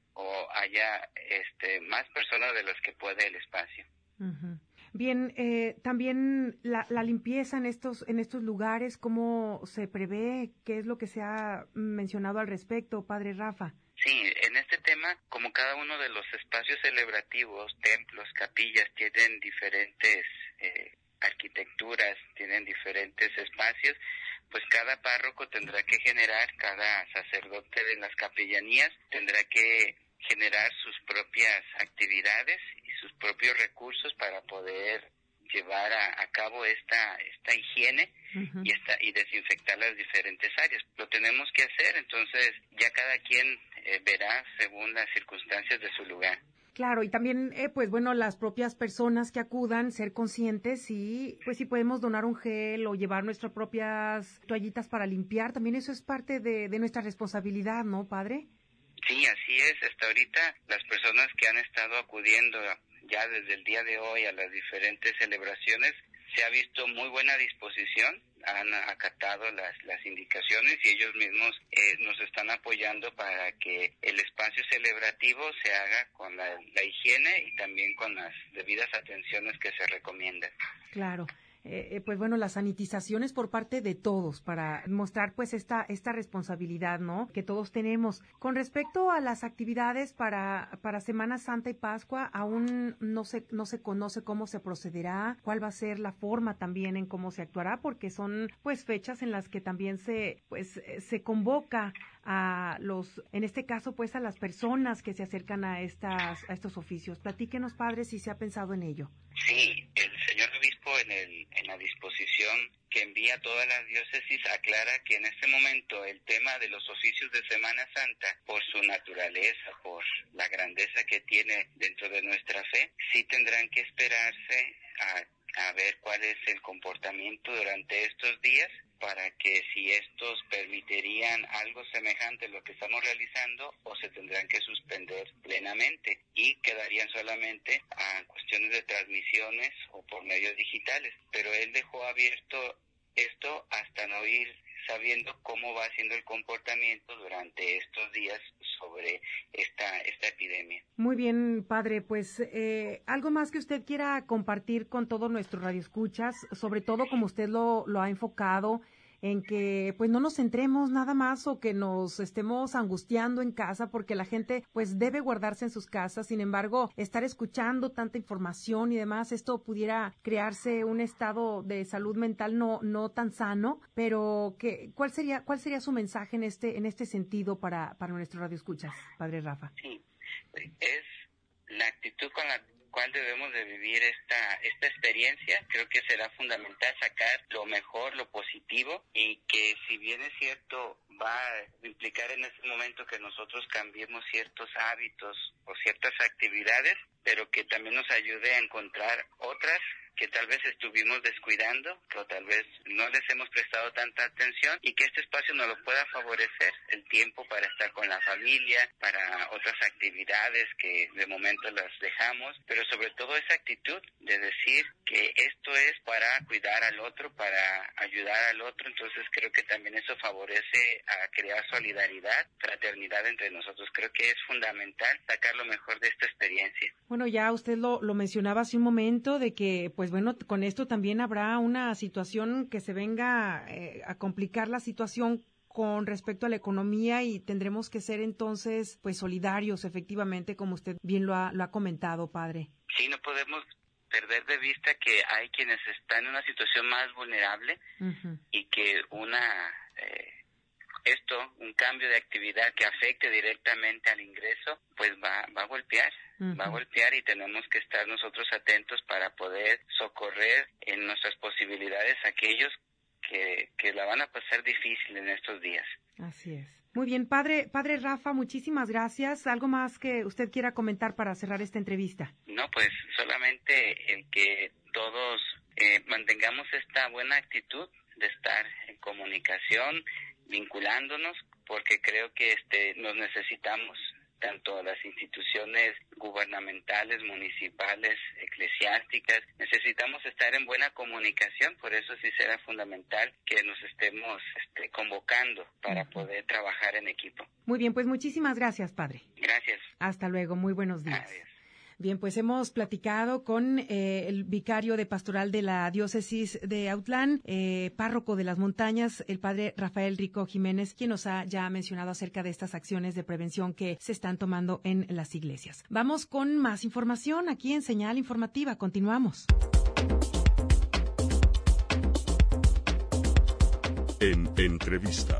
o haya este más personas de las que puede el espacio. Uh-huh. Bien, eh, también la, la limpieza en estos en estos lugares, ¿cómo se prevé? ¿Qué es lo que se ha mencionado al respecto, Padre Rafa? Sí, en este tema, como cada uno de los espacios celebrativos, templos, capillas, tienen diferentes eh, arquitecturas, tienen diferentes espacios, pues cada párroco tendrá que generar, cada sacerdote de las capellanías tendrá que generar sus propias actividades y sus propios recursos para poder llevar a, a cabo esta esta higiene uh-huh. y esta y desinfectar las diferentes áreas. Lo tenemos que hacer, entonces ya cada quien eh, verá según las circunstancias de su lugar. Claro, y también, eh, pues bueno, las propias personas que acudan, ser conscientes y pues si podemos donar un gel o llevar nuestras propias toallitas para limpiar, también eso es parte de, de nuestra responsabilidad, ¿no, Padre? Sí, así es. Hasta ahorita las personas que han estado acudiendo ya desde el día de hoy a las diferentes celebraciones, se ha visto muy buena disposición, han acatado las las indicaciones y ellos mismos eh, nos están apoyando para que el espacio celebrativo se haga con la, la higiene y también con las debidas atenciones que se recomiendan. Claro. Eh, pues bueno, las sanitizaciones por parte de todos para mostrar pues esta esta responsabilidad, ¿no?, que todos tenemos. Con respecto a las actividades para para Semana Santa y Pascua, aún no se no se conoce cómo se procederá, cuál va a ser la forma también en cómo se actuará, porque son pues fechas en las que también se pues se convoca a los, en este caso pues a las personas que se acercan a estas a estos oficios. Platíquenos, padre, si se ha pensado en ello. Sí, el señor obispo en, el, en la disposición que envía a todas las diócesis aclara que en este momento el tema de los oficios de Semana Santa, por su naturaleza, por la grandeza que tiene dentro de nuestra fe, sí tendrán que esperarse a, a ver cuál es el comportamiento durante estos días, para que si estos permitirían algo semejante a lo que estamos realizando o se tendrán que suspender plenamente y quedarían solamente a cuestiones de transmisiones o por medios digitales. Pero él dejó abierto esto hasta no ir sabiendo cómo va siendo el comportamiento durante estos días sobre esta esta epidemia. Muy bien, padre, pues eh, algo más que usted quiera compartir con todos nuestros radioescuchas, sobre todo como usted lo, lo ha enfocado, en que pues no nos centremos nada más o que nos estemos angustiando en casa, porque la gente pues debe guardarse en sus casas. Sin embargo, estar escuchando tanta información y demás, esto pudiera crearse un estado de salud mental no no tan sano, pero que ¿cuál sería cuál sería su mensaje en este en este sentido para para nuestros radioescuchas, padre Rafa? Sí, es la actitud con la cual debemos de vivir esta esta experiencia. Creo que será fundamental sacar lo mejor, lo positivo, y que si bien es cierto va a implicar en este momento que nosotros cambiemos ciertos hábitos o ciertas actividades, pero que también nos ayude a encontrar otras que tal vez estuvimos descuidando, que o tal vez no les hemos prestado tanta atención, y que este espacio nos lo pueda favorecer, el tiempo para estar con la familia, para otras actividades que de momento las dejamos, pero sobre todo esa actitud de decir que esto es para cuidar al otro, para ayudar al otro. Entonces creo que también eso favorece a crear solidaridad, fraternidad entre nosotros. Creo que es fundamental sacar lo mejor de esta experiencia. Bueno, ya usted lo, lo mencionaba hace un momento, de que pues bueno, con esto también habrá una situación que se venga eh, a complicar la situación con respecto a la economía, y tendremos que ser entonces pues solidarios, efectivamente, como usted bien lo ha, lo ha comentado, padre. Sí, no podemos perder de vista que hay quienes están en una situación más vulnerable, uh-huh, y que una eh, esto, un cambio de actividad que afecte directamente al ingreso, pues va, va a golpear, uh-huh. va a golpear y tenemos que estar nosotros atentos para poder socorrer en nuestras posibilidades a aquellos que, que la van a pasar difícil en estos días. Así es. Muy bien, padre, padre Rafa, muchísimas gracias. ¿Algo más que usted quiera comentar para cerrar esta entrevista? No, pues solamente el que todos eh, mantengamos esta buena actitud de estar en comunicación, vinculándonos, porque creo que este nos necesitamos, tanto las instituciones gubernamentales, municipales, eclesiásticas, necesitamos estar en buena comunicación. Por eso sí será fundamental que nos estemos este, convocando para poder trabajar en equipo. Muy bien, pues muchísimas gracias, padre. Gracias. Hasta luego, muy buenos días. Adiós. Bien, pues hemos platicado con eh, el vicario de pastoral de la diócesis de Autlán, eh, párroco de las montañas, el padre Rafael Rico Jiménez, quien nos ha ya mencionado acerca de estas acciones de prevención que se están tomando en las iglesias. Vamos con más información aquí en Señal Informativa. Continuamos. En entrevista.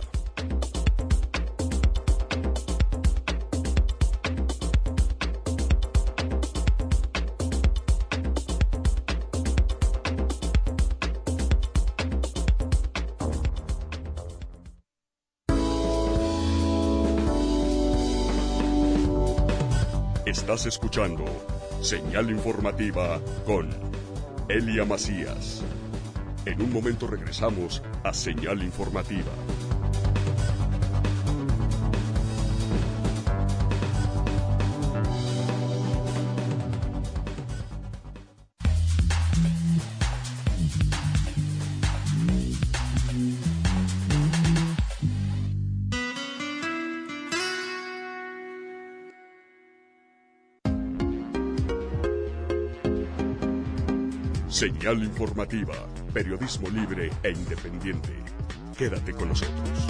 Estás escuchando Señal Informativa con Elia Macías. En un momento regresamos a Señal Informativa. Señal Informativa, periodismo libre e independiente. Quédate con nosotros.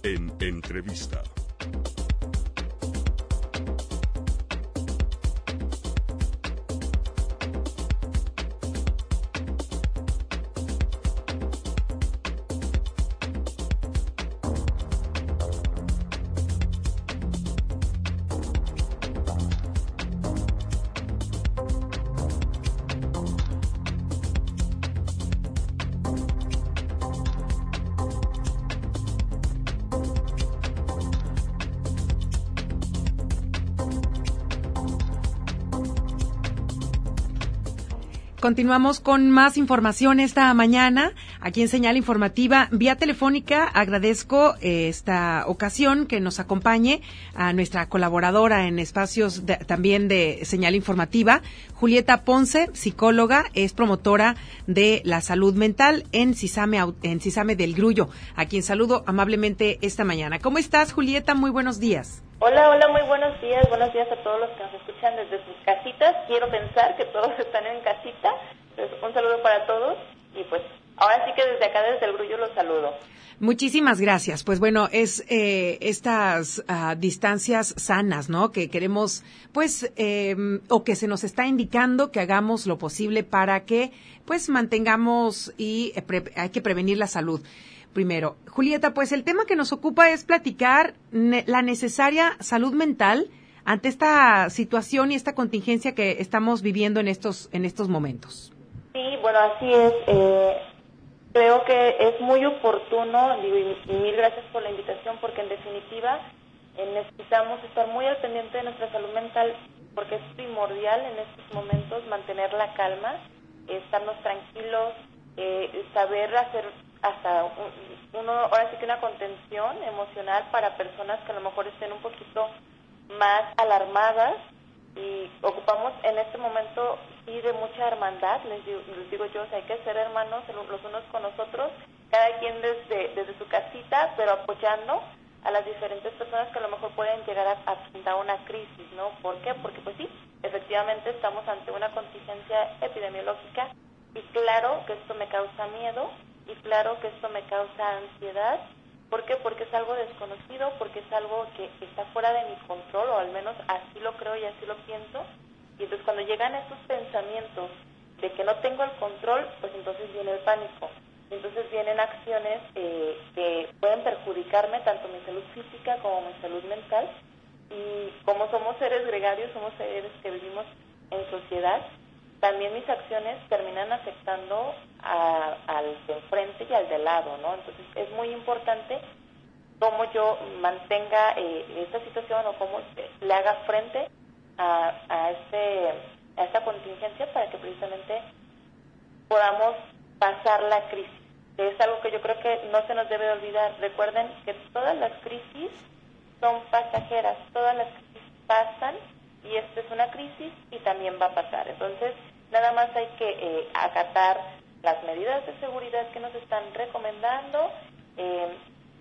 en entrevista. Continuamos con más información esta mañana aquí en Señal Informativa vía telefónica. Agradezco eh, esta ocasión que nos acompañe a nuestra colaboradora en espacios de, también de Señal Informativa, Julieta Ponce, psicóloga, es promotora de la salud mental en CISAME, en CISAME del Grullo, a quien saludo amablemente esta mañana. ¿Cómo estás, Julieta? Muy buenos días. Hola, hola, muy buenos días. Buenos días a todos los que nos escuchan desde sus casitas. Quiero pensar que todos están en casita. Entonces, un saludo para todos y pues ahora sí que desde acá, desde el Grullo, los saludo. Muchísimas gracias. Pues bueno, es eh, estas uh, distancias sanas, ¿no? Que queremos, pues, eh, o que se nos está indicando que hagamos lo posible para que, pues, mantengamos y eh, pre- hay que prevenir la salud. Primero, Julieta, pues el tema que nos ocupa es platicar ne- la necesaria salud mental ante esta situación y esta contingencia que estamos viviendo en estos en estos momentos. Sí, bueno, así es. Eh, creo que es muy oportuno, digo, y, y mil gracias por la invitación, porque en definitiva eh, necesitamos estar muy al pendiente de nuestra salud mental, porque es primordial en estos momentos mantener la calma, eh, estarnos tranquilos, eh, saber hacer hasta un, uno, ahora sí que una contención emocional para personas que a lo mejor estén un poquito más alarmadas, y ocupamos en este momento sí de mucha hermandad, les digo, les digo yo, o sea, hay que ser hermanos los unos con los otros, cada quien desde, desde su casita, pero apoyando a las diferentes personas que a lo mejor pueden llegar a, a presentar una crisis, ¿no? ¿Por qué? Porque pues sí, efectivamente estamos ante una contingencia epidemiológica, y claro que esto me causa miedo, y claro que esto me causa ansiedad. ¿Por qué? Porque es algo desconocido, porque es algo que está fuera de mi control, o al menos así lo creo y así lo pienso. Y entonces cuando llegan esos pensamientos de que no tengo el control, pues entonces viene el pánico. Y entonces vienen acciones eh, que pueden perjudicarme, tanto mi salud física como mi salud mental. Y como somos seres gregarios, somos seres que vivimos en sociedad, también mis acciones terminan afectando a, al de enfrente y al de lado, ¿no? Entonces es muy importante cómo yo mantenga eh, esta situación, o cómo le haga frente a, a, este, a esta contingencia, para que precisamente podamos pasar la crisis. Es algo que yo creo que no se nos debe olvidar. Recuerden que todas las crisis son pasajeras, todas las crisis pasan, y esta es una crisis y también va a pasar. Entonces, nada más hay que eh, acatar las medidas de seguridad que nos están recomendando, eh,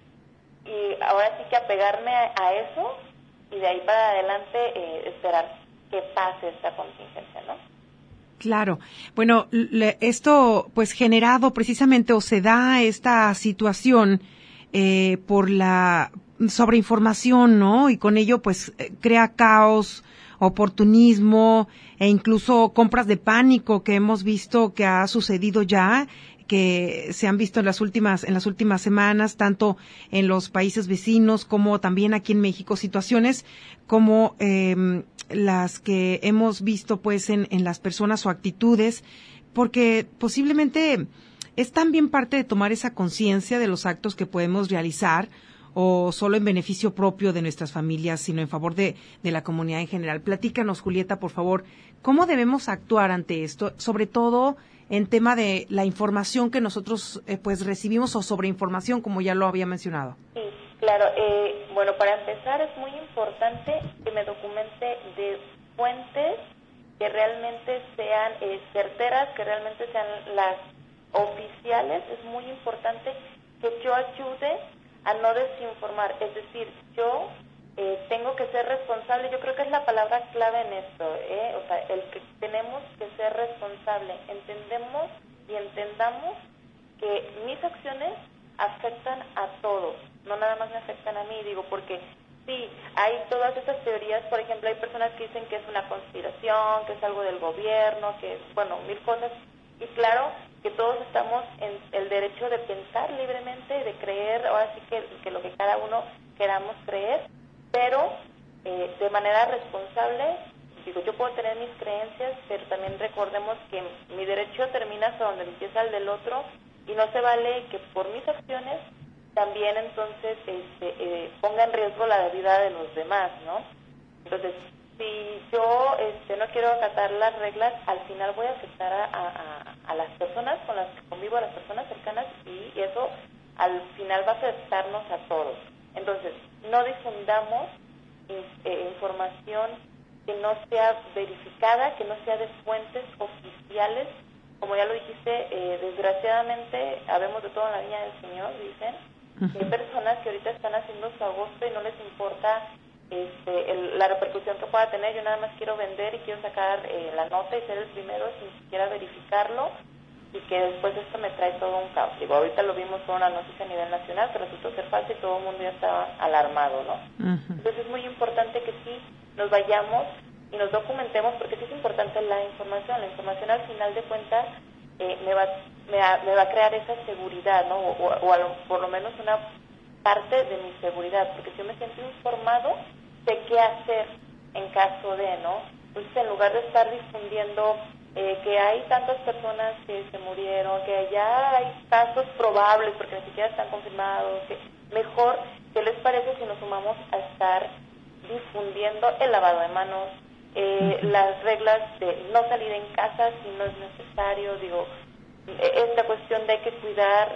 y ahora sí que apegarme a, a eso, y de ahí para adelante eh, esperar que pase esta contingencia, ¿no? Claro. Bueno, le, esto pues generado precisamente, o se da esta situación eh, por la sobreinformación, ¿no? Y con ello pues crea caos, oportunismo e incluso compras de pánico que hemos visto que ha sucedido ya, que se han visto en las últimas en las últimas semanas, tanto en los países vecinos como también aquí en México, situaciones como eh, las que hemos visto pues en, en las personas, o actitudes, porque posiblemente es también parte de tomar esa conciencia de los actos que podemos realizar, o solo en beneficio propio de nuestras familias, sino en favor de, de la comunidad en general. Platícanos, Julieta, por favor, ¿cómo debemos actuar ante esto? Sobre todo en tema de la información que nosotros eh, pues recibimos, o sobreinformación, como ya lo había mencionado. Sí, claro. Eh, bueno, para empezar es muy importante que me documente de fuentes que realmente sean eh, certeras, que realmente sean las oficiales. Es muy importante que yo ayude a no desinformar, es decir, yo eh, tengo que ser responsable. Yo creo que es la palabra clave en esto, ¿eh? O sea, el que tenemos que ser responsable. Entendemos y entendamos que mis acciones afectan a todos, no nada más me afectan a mí, digo, porque sí, hay todas esas teorías, por ejemplo, hay personas que dicen que es una conspiración, que es algo del gobierno, que es, bueno, mil cosas, y claro que todos estamos en el derecho de pensar libremente, de creer, ahora sí que, que lo que cada uno queramos creer, pero eh, de manera responsable. Digo, yo puedo tener mis creencias, pero también recordemos que mi derecho termina hasta donde empieza el del otro, y no se vale que por mis acciones también entonces este, eh, ponga en riesgo la vida de los demás, ¿no? Entonces, si yo este, no quiero acatar las reglas, al final voy a afectar a, a, a las personas con las que convivo, a las personas cercanas, y eso al final va a afectarnos a todos. Entonces, no difundamos eh, información que no sea verificada, que no sea de fuentes oficiales. Como ya lo dijiste, eh, desgraciadamente, habemos de todo en la viña del Señor, dicen. Uh-huh. Hay personas que ahorita están haciendo su agosto y no les importa este, el, la repercusión que pueda tener. Yo nada más quiero vender y quiero sacar eh, la nota y ser el primero sin siquiera verificarlo, y que después esto me trae todo un caos. Digo, ahorita lo vimos con una noticia a nivel nacional que resultó ser falsa y todo el mundo ya estaba alarmado, ¿no? Uh-huh. Entonces es muy importante que sí nos vayamos y nos documentemos, porque sí es importante la información. La información al final de cuentas eh, me, va, me, va, me va a crear esa seguridad, ¿no? O, o, o a lo, por lo menos una parte de mi seguridad, porque si yo me siento informado, sé qué hacer en caso de, ¿no? Entonces, en lugar de estar difundiendo eh, que hay tantas personas que se murieron, que ya hay casos probables, porque ni siquiera están confirmados, que mejor, ¿qué les parece si nos sumamos a estar difundiendo el lavado de manos, eh, uh-huh. las reglas de no salir en casa si no es necesario? Digo, esta cuestión de hay que cuidar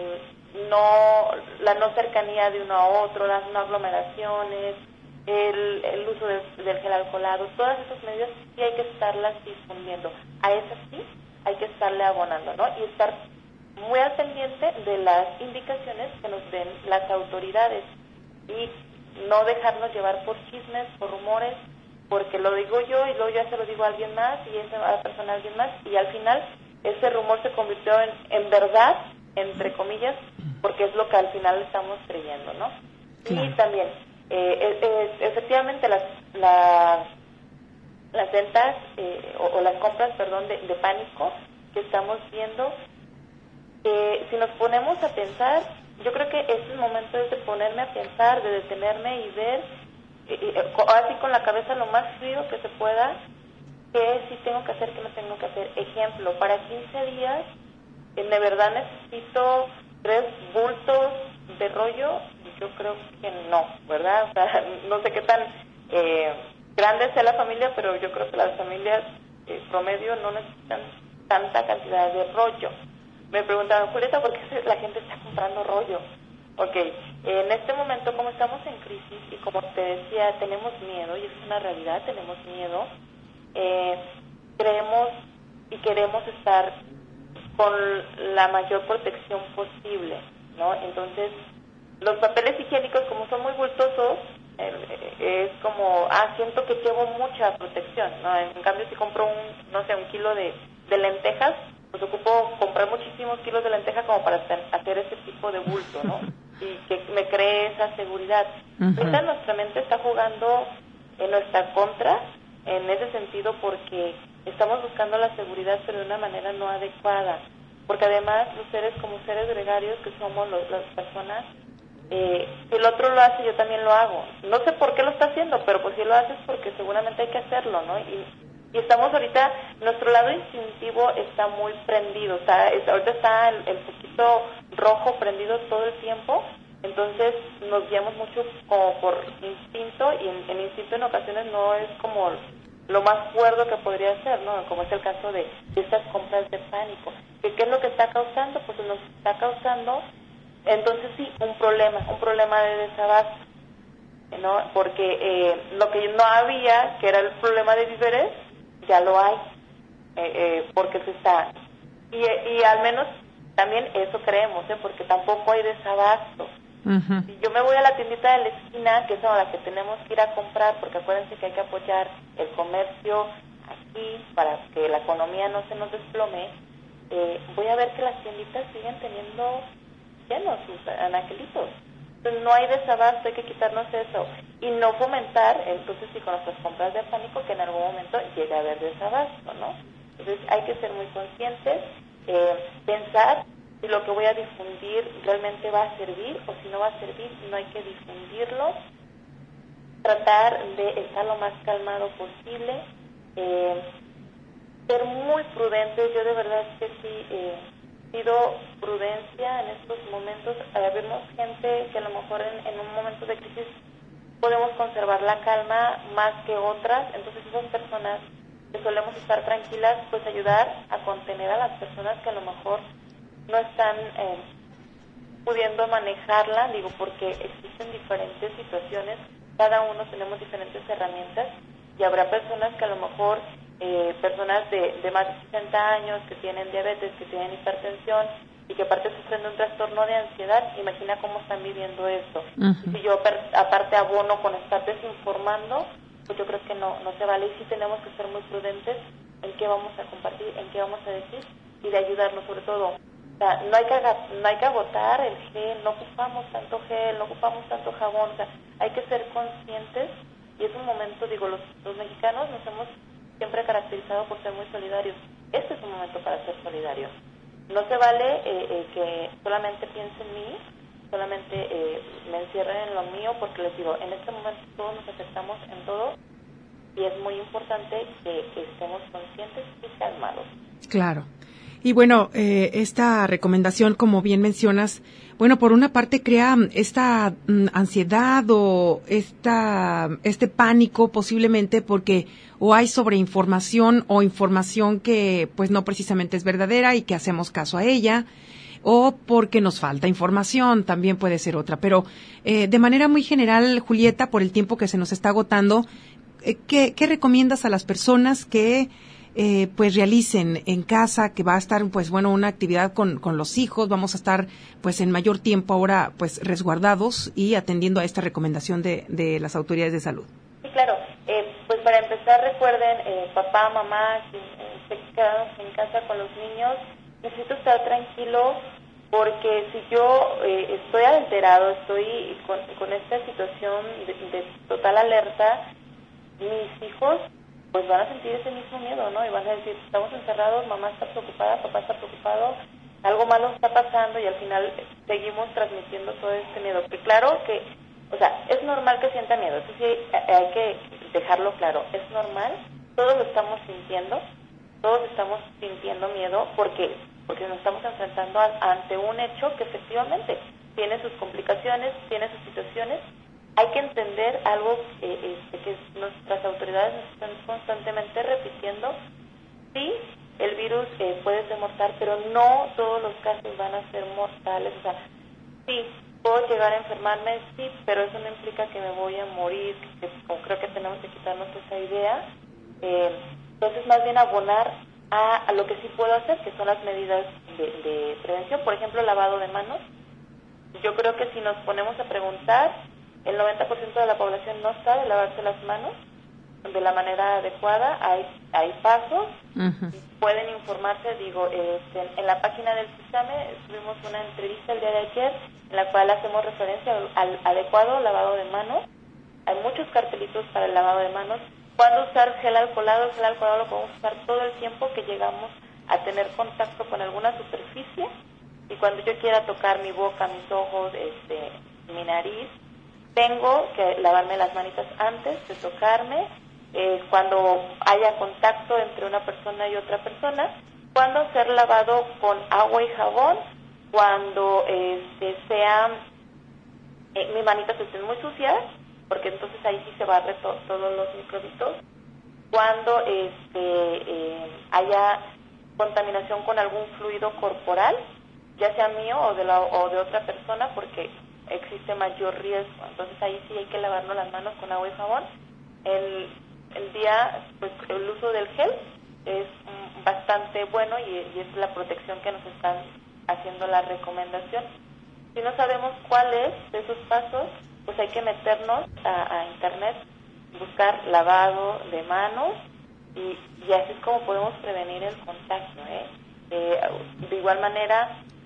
no la no cercanía de uno a otro, las no aglomeraciones, el, el uso de, del gel alcoholado, todas esas medidas sí hay que estarlas difundiendo. A esas sí hay que estarle abonando, ¿no? Y estar muy al pendiente de las indicaciones que nos den las autoridades y no dejarnos llevar por chismes, por rumores, porque lo digo yo y luego ya se lo digo a alguien más y esa persona a alguien más, y al final ese rumor se convirtió en, en verdad, entre comillas, porque es lo que al final estamos creyendo, ¿no? Claro. Y también, eh, eh, efectivamente, las, las, las ventas eh, o, o las compras, perdón, de, de pánico que estamos viendo, eh, si nos ponemos a pensar, yo creo que es el momento de ponerme a pensar, de detenerme y ver, eh, así con la cabeza lo más frío que se pueda, qué sí tengo que hacer, qué no tengo que hacer. Ejemplo, para quince días, eh, de verdad necesito tres bultos de rollo. Yo creo que no, ¿verdad? O sea, no sé qué tan eh, grande sea la familia, pero yo creo que las familias eh, promedio no necesitan tanta cantidad de rollo. Me preguntaban, Julieta, ¿por qué la gente está comprando rollo? Ok, en este momento, como estamos en crisis y como te decía, tenemos miedo, y es una realidad, tenemos miedo, eh, creemos y queremos estar con la mayor protección posible, ¿no? Entonces, los papeles higiénicos, como son muy bultosos, eh, es como, ah, siento que llevo mucha protección, ¿no? En cambio, si compro un, no sé, un kilo de, de lentejas, pues ocupo comprar muchísimos kilos de lenteja como para hacer ese tipo de bulto, ¿no? Y que me cree esa seguridad. Uh-huh. Ahorita nuestra mente está jugando en nuestra contra, en ese sentido, porque estamos buscando la seguridad, pero de una manera no adecuada. Porque además, los seres como seres gregarios que somos los, las personas, eh, si el otro lo hace, yo también lo hago. No sé por qué lo está haciendo, pero pues si lo haces porque seguramente hay que hacerlo, ¿no? Y, y estamos ahorita, nuestro lado instintivo está muy prendido, está, está, ahorita está el, el poquito rojo prendido todo el tiempo, entonces nos guiamos mucho como por instinto, y en, el instinto en ocasiones no es como lo más cuerdo que podría ser, ¿no? Como es el caso de, de estas compras de pánico. ¿Qué, ¿Qué es lo que está causando? Pues nos está causando, entonces sí, un problema, un problema de desabasto, ¿no? Porque eh, lo que no había, que era el problema de víveres, ya lo hay, eh, eh, porque se está, y, y al menos también eso creemos, ¿eh? Porque tampoco hay desabasto. Uh-huh. Si yo me voy a la tiendita de la esquina, que es a la que tenemos que ir a comprar, porque acuérdense que hay que apoyar el comercio aquí para que la economía no se nos desplome, eh, voy a ver que las tienditas siguen teniendo llenos sus anaquelitos. Entonces no hay desabasto, hay que quitarnos eso y no fomentar, entonces sí, con nuestras compras de pánico, que en algún momento llegue a haber desabasto, ¿no? Entonces hay que ser muy conscientes, eh, pensar si lo que voy a difundir realmente va a servir o si no va a servir, no hay que difundirlo, tratar de estar lo más calmado posible, eh, ser muy prudentes. Yo de verdad es que sí eh, pido prudencia en estos momentos. Eh, vemos gente que a lo mejor en, en un momento de crisis podemos conservar la calma más que otras, entonces esas personas que solemos estar tranquilas, pues ayudar a contener a las personas que a lo mejor no están eh, pudiendo manejarla, digo, porque existen diferentes situaciones, cada uno tenemos diferentes herramientas y habrá personas que a lo mejor, eh, personas de, de más de sesenta años que tienen diabetes, que tienen hipertensión y que aparte sufren de un trastorno de ansiedad, imagina cómo están viviendo esto. Uh-huh. Si yo aparte abono con estar desinformando, pues yo creo que no, no se vale, y sí tenemos que ser muy prudentes en qué vamos a compartir, en qué vamos a decir y de ayudarnos sobre todo. O sea, no hay que no hay que agotar el gel, no ocupamos tanto gel, no ocupamos tanto jabón, o sea, hay que ser conscientes y es un momento, digo, los, los mexicanos nos hemos siempre caracterizado por ser muy solidarios. Este es un momento para ser solidarios. No se vale eh, eh, que solamente piense en mí, solamente eh, me encierren en lo mío, porque les digo, en este momento todos nos afectamos en todo y es muy importante que, que estemos conscientes y calmados. Claro. Y bueno, eh, esta recomendación, como bien mencionas, bueno, por una parte crea esta mm, ansiedad o esta este pánico posiblemente porque o hay sobreinformación o información que pues no precisamente es verdadera y que hacemos caso a ella, o porque nos falta información, también puede ser otra. Pero eh, de manera muy general, Julieta, por el tiempo que se nos está agotando, eh, ¿qué, qué recomiendas a las personas que Eh, pues realicen en casa, que va a estar pues bueno una actividad con, con los hijos, vamos a estar pues en mayor tiempo ahora pues resguardados y atendiendo a esta recomendación de, de las autoridades de salud? Sí, claro, eh, pues para empezar recuerden, eh, papá, mamá, que esté quedados en casa con los niños, necesito estar tranquilo porque si yo eh, estoy alterado, estoy con, con esta situación de, de total alerta, mis hijos pues van a sentir ese mismo miedo, ¿no? Y van a decir, estamos encerrados, mamá está preocupada, papá está preocupado, algo malo está pasando y al final seguimos transmitiendo todo este miedo. Que claro que, o sea, es normal que sienta miedo, eso sí hay que dejarlo claro, es normal, todos lo estamos sintiendo, todos estamos sintiendo miedo porque porque nos estamos enfrentando a, ante un hecho que efectivamente tiene sus complicaciones, tiene sus situaciones. Hay que entender algo eh, este, que nuestras autoridades nos están constantemente repitiendo. Sí, el virus eh, puede ser mortal, pero no todos los casos van a ser mortales. O sea, sí, puedo llegar a enfermarme, sí, pero eso no implica que me voy a morir, que, que creo que tenemos que quitarnos esa idea. Eh, entonces, más bien abonar a, a lo que sí puedo hacer, que son las medidas de, de prevención. Por ejemplo, lavado de manos. Yo creo que si nos ponemos a preguntar, el noventa por ciento de la población no sabe lavarse las manos de la manera adecuada. Hay hay pasos, uh-huh. Pueden informarse, digo, este, en la página del CISAME tuvimos una entrevista el día de ayer en la cual hacemos referencia al, al adecuado lavado de manos. Hay muchos cartelitos para el lavado de manos. ¿Cuándo usar gel alcoholado? El gel alcoholado lo podemos usar todo el tiempo que llegamos a tener contacto con alguna superficie, y cuando yo quiera tocar mi boca, mis ojos, este, mi nariz, tengo que lavarme las manitas antes de tocarme, eh, cuando haya contacto entre una persona y otra persona, cuando ser lavado con agua y jabón, cuando este, sean, eh, mis manitas estén muy sucias, porque entonces ahí sí se barre to- todos los microbitos, cuando este, eh, haya contaminación con algún fluido corporal, ya sea mío o de, la, o de otra persona, porque existe mayor riesgo. Entonces ahí sí hay que lavarnos las manos con agua y jabón. El, el día, pues el uso del gel es mm, bastante bueno y, y es la protección que nos están haciendo la recomendación. Si no sabemos cuál es de esos pasos, pues hay que meternos a, a internet, buscar lavado de manos y, y así es como podemos prevenir el contagio, ¿eh? Eh, de igual manera,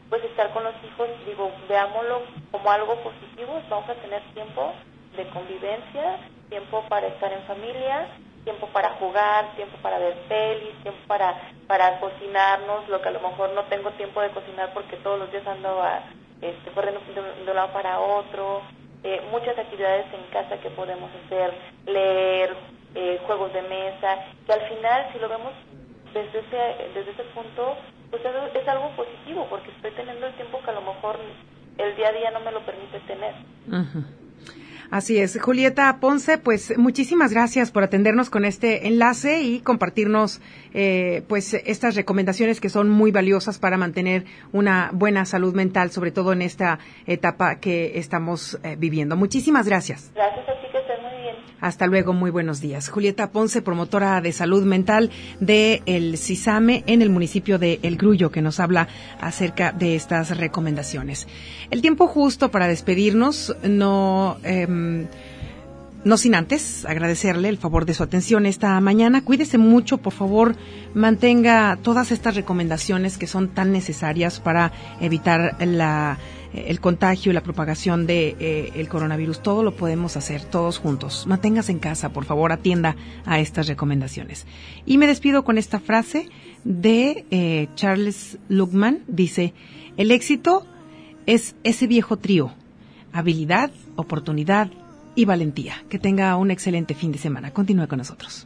pues estar con los hijos, digo, veámoslo como algo positivo, vamos a tener tiempo de convivencia, tiempo para estar en familia, tiempo para jugar, tiempo para ver pelis, tiempo para para cocinarnos, lo que a lo mejor no tengo tiempo de cocinar porque todos los días ando a, este, corriendo de, de un lado para otro, eh, muchas actividades en casa que podemos hacer, leer, eh, juegos de mesa, que al final, si lo vemos desde ese, desde ese punto, pues es, es algo positivo, porque estoy teniendo el tiempo que a lo mejor el día a día no me lo permite tener. Uh-huh. Así es. Julieta Ponce, pues muchísimas gracias por atendernos con este enlace y compartirnos eh, pues estas recomendaciones que son muy valiosas para mantener una buena salud mental, sobre todo en esta etapa que estamos eh, viviendo. Muchísimas gracias. Gracias a ti, que estés muy bien. Hasta luego, muy buenos días. Julieta Ponce, promotora de salud mental de el CISAME en el municipio de El Grullo, que nos habla acerca de estas recomendaciones. El tiempo justo para despedirnos, no, eh, no sin antes agradecerle el favor de su atención esta mañana. Cuídese mucho, por favor, mantenga todas estas recomendaciones que son tan necesarias para evitar la el contagio y la propagación de eh, el coronavirus. Todo lo podemos hacer todos juntos. Manténgase en casa, por favor, atienda a estas recomendaciones. Y me despido con esta frase de eh, Charles Luckman. Dice: el éxito es ese viejo trío: habilidad, oportunidad y valentía. Que tenga un excelente fin de semana. Continúe con nosotros.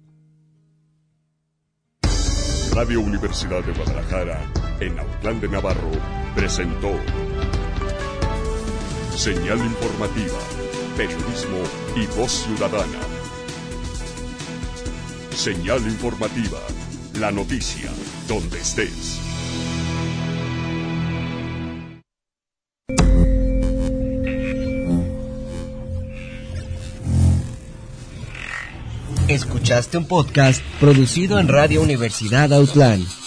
Radio Universidad de Guadalajara, en Autlán de Navarro, presentó Señal Informativa, Periodismo y Voz Ciudadana. Señal Informativa, la noticia, donde estés. Escuchaste un podcast producido en Radio Universidad Autlán.